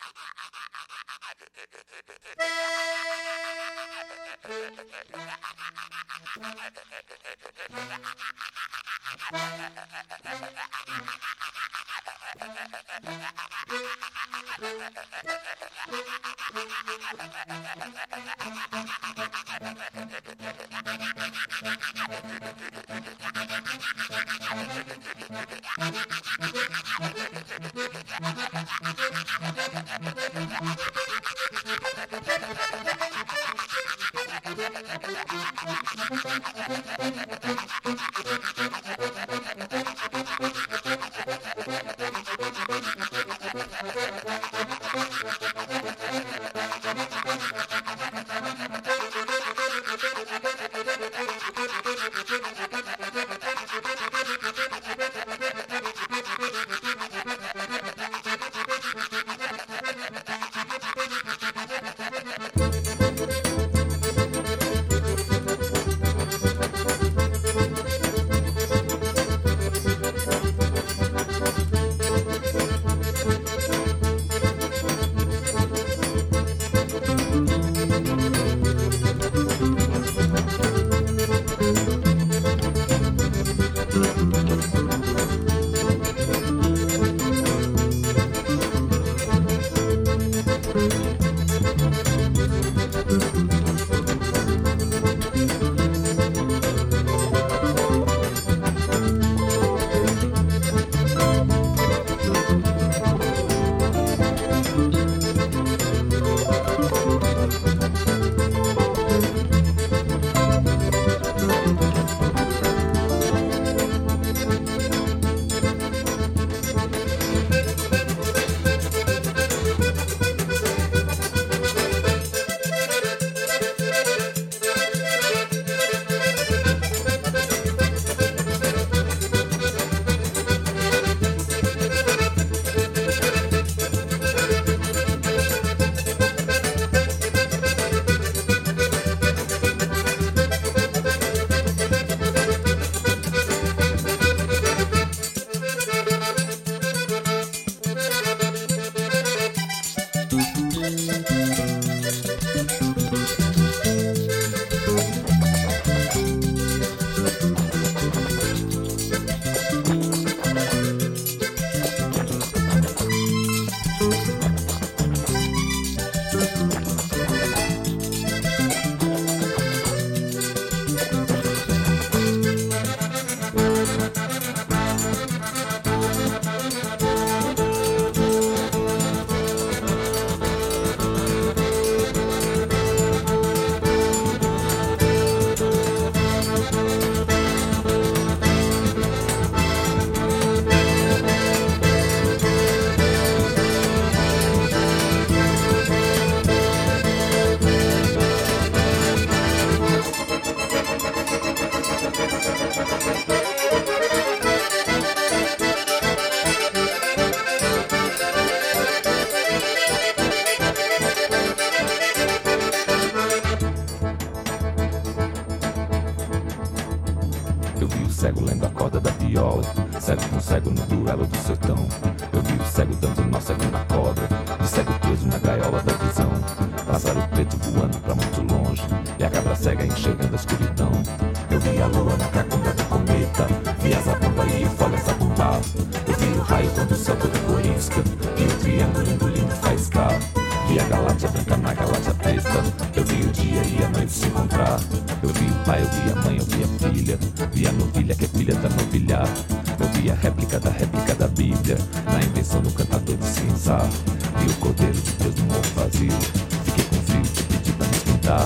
Eu vi o cego lendo a corda da viola, cego com cego no duelo do sertão. Eu vi o cego dando nó cego na cobra, e cego preso na gaiola da visão. Pássaro preto voando pra muito longe, e a cabra cega enxergando a escuridão. Eu vi a lua na cacunda do cometa, vi as abamba e folhas abumbar. Eu vi o raio quando o céu todo corisca, vi o triângulo engolindo faiscar. Vi a galáxia branca na galáxia preta, eu vi o dia e a noite se encontrar. Eu vi o pai, eu vi a mãe, eu vi a filha, vi a novilha que é filha da novilhar. Eu vi a réplica da Bíblia, na invenção do cantador de cinzar. Vi o cordeiro de Deus no morro vazio, fiquei com frio, te pedi pra me esquentar.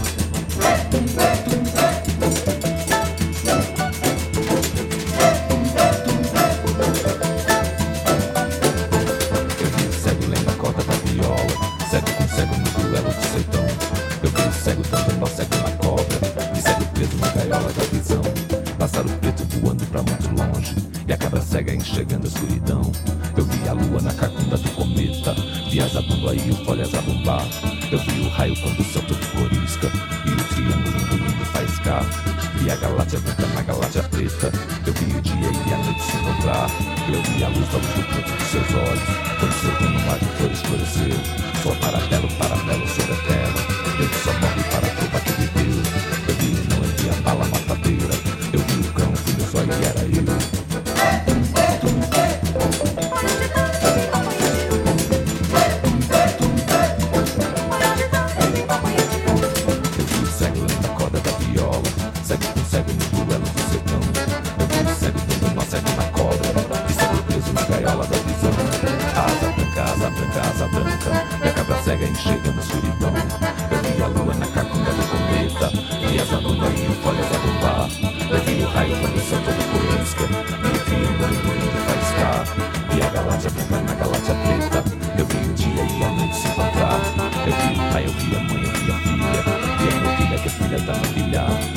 Eu vi o cego lendo a corda da viola, cego com cego no duelo do sertão. Eu vi o cego dando nó cego na cobra, e cego preso na gaiola da visão. Pássaro preto voando pra muito longe, e a cabra cega enxergando a escuridão. Eu vi a lua na cacunda do cometa, vi as abumba e o folhas abumbar. Eu vi o raio quando o céu todo corisca, e o triângulo engolindo faiscar. Vi a galáxia branca na galáxia preta, eu vi o dia e a noite se encontrar. Eu vi a luz da luz do canto dos seus olhos, quando seu no mar de flor escureceu. sou paralelo, paralelo, sou eterno. Eu que só morre para provar que viveu. Eu vi e não vi a bala matadeira. Eu vi o cão, fui no zóio e era eu. Cego com cego no duelo do sertão. Eu vi o cego dando nó, cego na cobra, e cego preso na gaiola da visão. Asa branca, asa branca, asa branca, e a cabra cega enxerga na escuridão. Eu vi a lua na cacunda do cometa, vi as anões e folhas a bombar. Eu vi o raio quando o céu todo corisca, vi o triângulo indo faiscar. Vi a galáxia branca na galáxia preta. Eu vi o dia e a noite se encontrar. Eu vi o pai, eu vi a mãe, eu vi a filha. Vi a minha filha que é filha da minha filha.